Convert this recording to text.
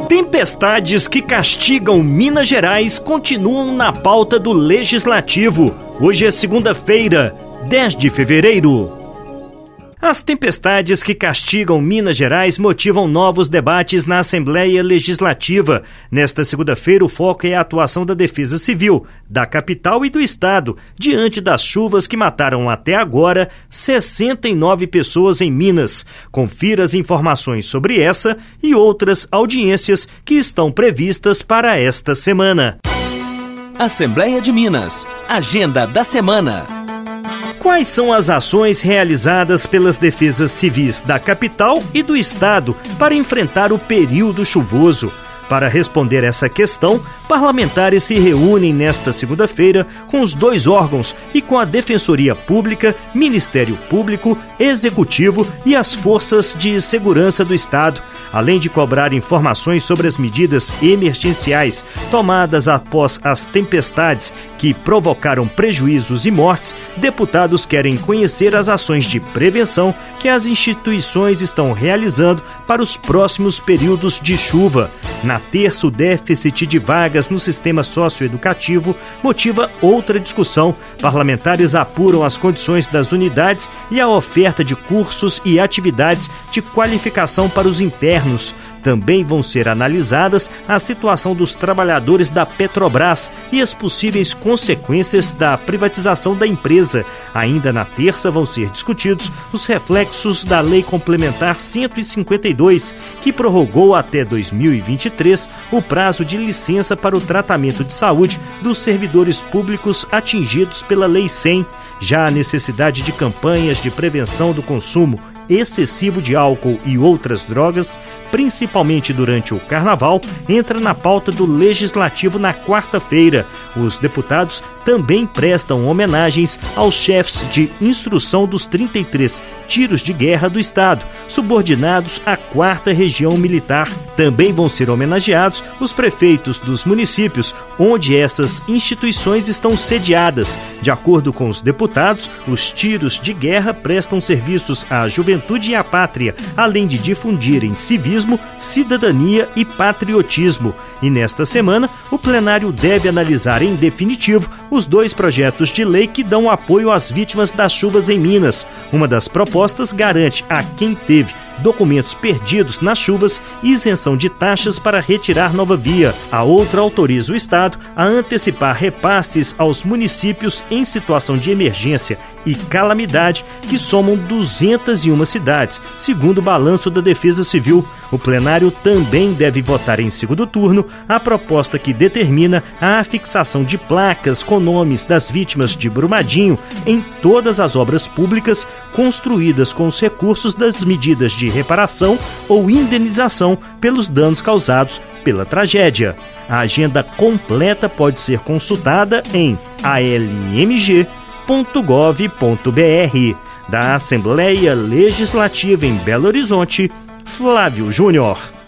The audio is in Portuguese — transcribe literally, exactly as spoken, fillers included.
Tempestades que castigam Minas Gerais continuam na pauta do Legislativo. Hoje é segunda-feira, dez de fevereiro. As tempestades que castigam Minas Gerais motivam novos debates na Assembleia Legislativa. Nesta segunda-feira, o foco é a atuação da Defesa Civil, da capital e do estado, diante das chuvas que mataram até agora sessenta e nove pessoas em Minas. Confira as informações sobre essa e outras audiências que estão previstas para esta semana. Assembleia de Minas. Agenda da semana. Quais são as ações realizadas pelas defesas civis da capital e do estado para enfrentar o período chuvoso? Para responder essa questão, parlamentares se reúnem nesta segunda-feira com os dois órgãos e com a Defensoria Pública, Ministério Público, Executivo e as Forças de Segurança do Estado, além de cobrar informações sobre as medidas emergenciais tomadas após as tempestades que provocaram prejuízos e mortes. Deputados querem conhecer as ações de prevenção que as instituições estão realizando para os próximos períodos de chuva. Na terça, o déficit de vagas no sistema socioeducativo motiva outra discussão. Parlamentares apuram as condições das unidades e a oferta de cursos e atividades de qualificação para os internos. Também vão ser analisadas a situação dos trabalhadores da Petrobras e as possíveis consequências da privatização da empresa. Ainda na terça vão ser discutidos os reflexos da Lei Complementar cento e cinquenta e dois, que prorrogou até dois mil e vinte e três o prazo de licença para o tratamento de saúde dos servidores públicos atingidos pela Lei cem. Já a necessidade de campanhas de prevenção do consumo excessivo de álcool e outras drogas, principalmente durante o Carnaval, entra na pauta do Legislativo na quarta-feira. Os deputados também prestam homenagens aos chefes de instrução dos trinta e três tiros de guerra do Estado, subordinados à quarta Região Militar. Também vão ser homenageados os prefeitos dos municípios onde essas instituições estão sediadas. De acordo com os deputados, os tiros de guerra prestam serviços à juventude e à pátria, além de difundirem civismo, cidadania e patriotismo. E nesta semana, o plenário deve analisar em definitivo os dois projetos de lei que dão apoio às vítimas das chuvas em Minas. Uma das propostas garante a quem teve documentos perdidos nas chuvas isenção de taxas para retirar nova via. A outra autoriza o Estado a antecipar repasses aos municípios em situação de emergência e calamidade, que somam duzentas e uma cidades, segundo o balanço da Defesa Civil. O plenário também deve votar em segundo turno a proposta que determina a afixação de placas com nomes das vítimas de Brumadinho em todas as obras públicas construídas com os recursos das medidas de reparação ou indenização pelos danos causados pela tragédia. A agenda completa pode ser consultada em a l m g ponto gov ponto b r. Da Assembleia Legislativa em Belo Horizonte, Flávio Júnior.